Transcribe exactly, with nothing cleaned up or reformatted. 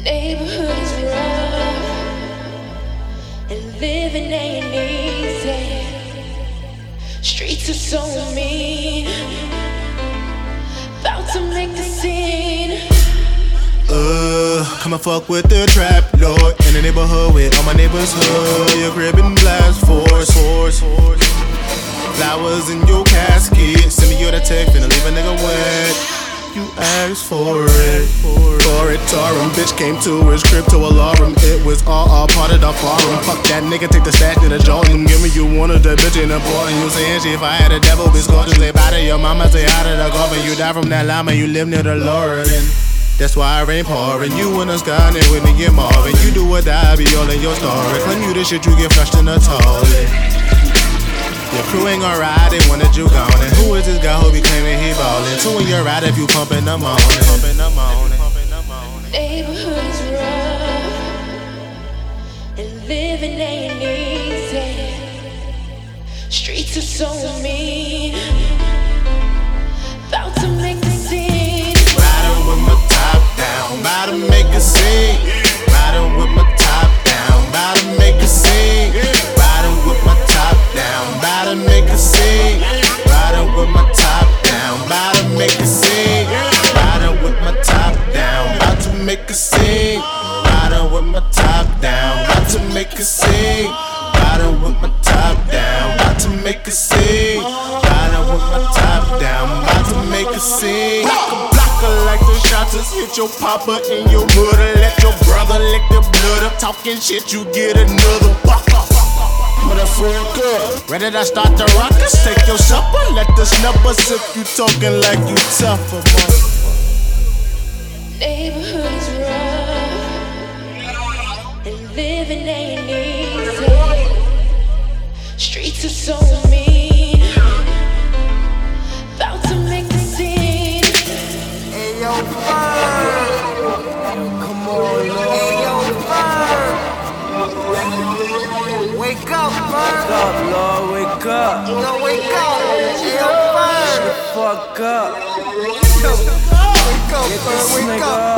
Neighborhood is rough, and living ain't easy. Streets are so mean, about to make the scene. Uh, come and fuck with the trap lord in the neighborhood with all my neighbors hood. Your crib and blast force, force. Flowers in your casket. Send me your text and leave a nigga wet. You asked for it, for it, Tarum. Bitch came to his crib to alarm. It was all, all part of the forum. Fuck that nigga, take the stash to the Jordan. Give me you one of the bitch in the important. You saying shit if I had a devil, bitch gorgeous. Say bye to your mama, say hi to the golfing. You die from that llama, you live near the Lauren. That's why I rain pouring. You in the sky and with me get Marvin. You do or die, be all in your story. Claim you the shit, you get flushed in the toilet. Your crew ain't gon' ride, they wanted you gone. And who is this guy who be claiming he ballin'? Two in your ride if you pump in the morning. Pump in the morning. Neighborhood is rough, and living ain't easy. Streets are so mean, about to make the scene. Riding with my top down, about to make a scene. Riding with my top down, about to make a scene. Riding with my top down, about to make a scene. Riding with my top down, about to make a scene. Riding with my top down, about to make a scene. Riding with my top down, about to make a scene. Riding with my top down, about to make a scene. Riding with my top down, about to make a scene. Like the shots just hit your papa in your mother. Let your brother lick the blood up. Talking shit, you get another. Motherfucker, ready to start the rockets? Take your supper, let the snubber sip. You talking like you tougher, motherfucker. Neighborhood is rough, and living ain't easy. Streets are so mean, about to make the scene. Hey yo, Ferg, come on, Lord. Hey yo, Ferg, wake up, Ferg. Wake up, Lord, wake up. Yo, wake up. Hey yo, Ferg, Fuck up. wake up, Ferg, wake up.